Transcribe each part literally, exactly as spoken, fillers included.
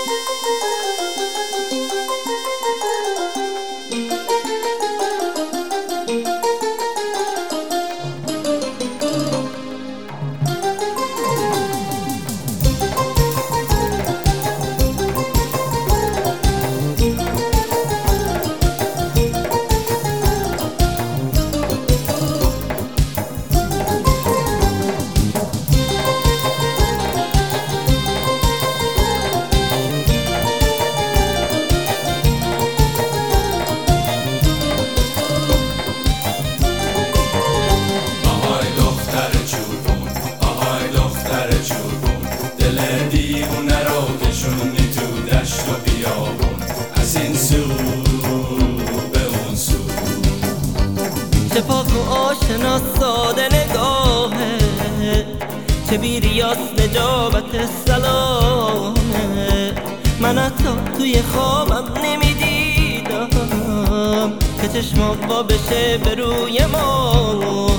دل دیوونه رو کشوندی تو دشت و بیابون، از این سو به اون سو. چه پاک و آشنا ساده نگاهه، چه بیریاس نجابت سلامه. من حتی توی خوابم نمیدیدم که چشمام وا بشه به روی ماه.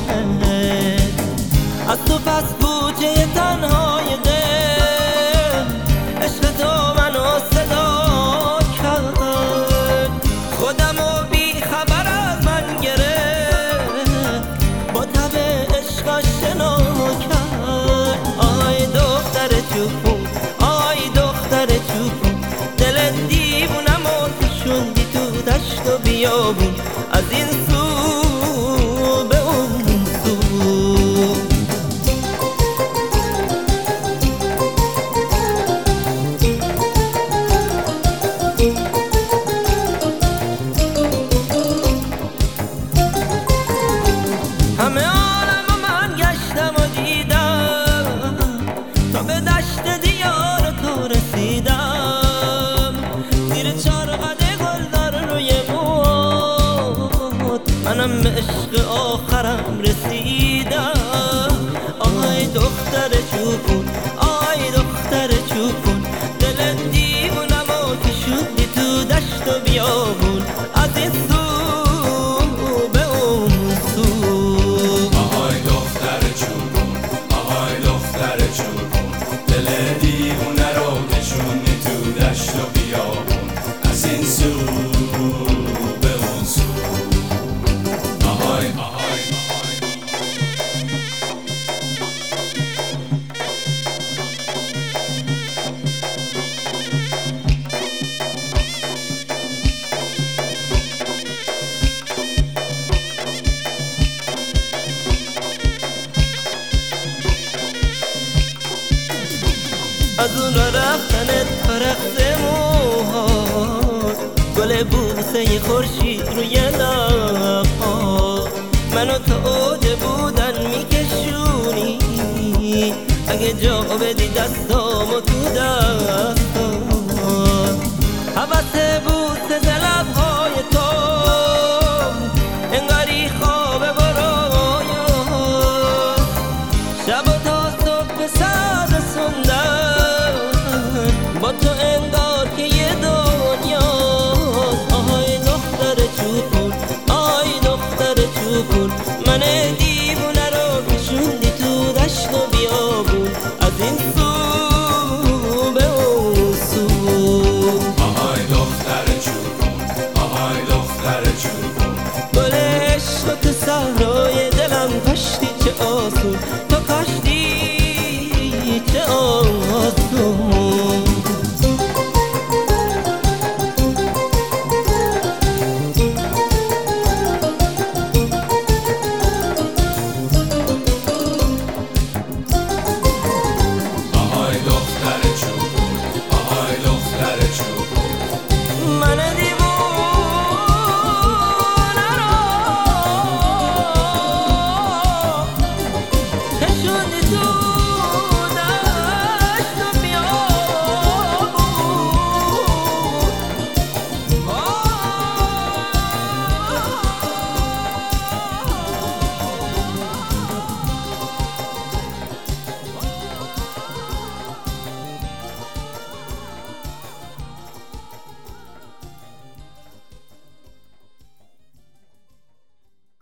از تو پس کوچه تنهای دل، عشق تو منو صدا کرد. خودمو بی خبر از من گرفت، با تب عشق آشنا کرد. آی دختر چوپون، آی دختر چوپون، دل دیوونمو کشوندی تو دشت و بیابون، از این سو به اون سو. همه عالم من گشتم و دیدم، تا به دشت دیار تو رسیدم. زیر چارقد گلدار روی موت، منم به عشق آخرم رسیدم. آی دختر چوپون، آی دختر چوپون، دل دیوونمو کشوندی تو دشت و بیابون، از این سو به اون سو. دل دیوونه رو کشوندی تو دشت و بیابون، از این سو به اون سو. آهای آهای از اون را رفتنت فرخت موهات، گل بوسه خورشید روی لبها، منو تا اوج بودن میکشونی. اگه جا بدی دستامو تو دست